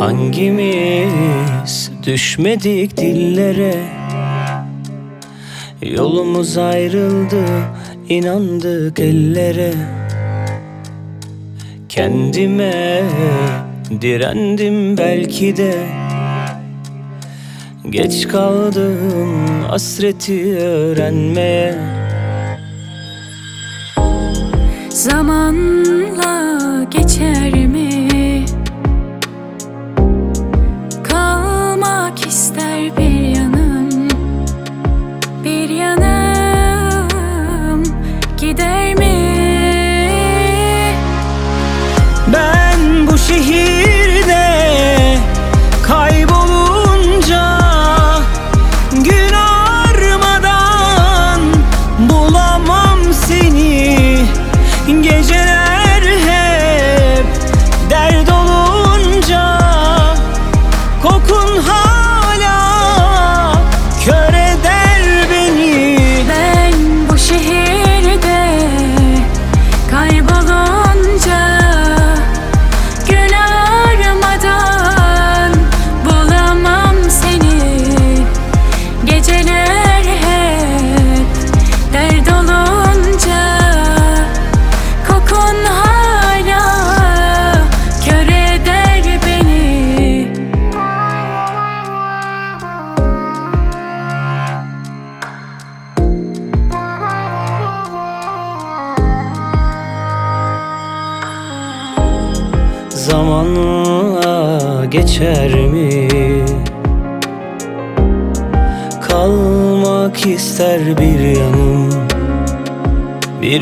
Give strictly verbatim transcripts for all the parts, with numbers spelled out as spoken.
Hangimiz düşmedik dillere? Yolumuz ayrıldı, inandık ellere. Kendime direndim belki de, geç kaldım hasreti öğrenmeye. Zamanla geçer mi? Kalmak ister bir yanım, bir yanım gider mi? Ben bu şehirde kaybolunca, gün ağarmadan bulamam seni. Geceler hep dert olunca, kokun hala kör eder beni. Ben bu şehirde kaybolunca, gün ağarmadan bulamam seni. Geceler hep dert olunca, kokun hala kör eder beni. Zamanla geçer mi? Kalmak ister bir yanım, bir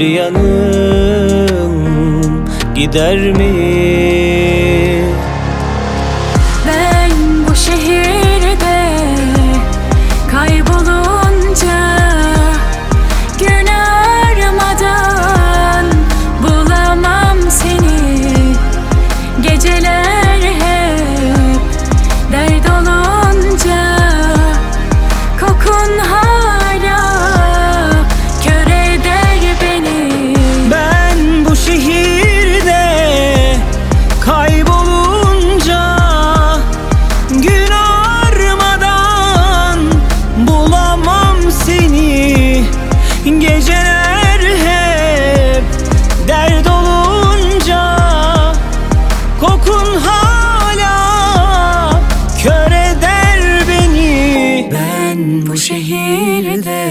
yanım gider mi? Ben bu şehirde kaybolunca, gün ağarmadan bulamam seni. Geceler hep dert olunca, kokun hala kör eder beni. Ben bu şehirde kaybolunca, gün ağarmadan bulamam seni. Geceler hep dert olunca, kokun hala kör eder beni. Ben bu şehirde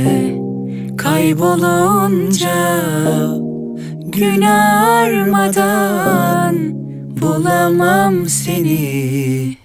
kaybolunca, gün ağarmadan bulamam seni.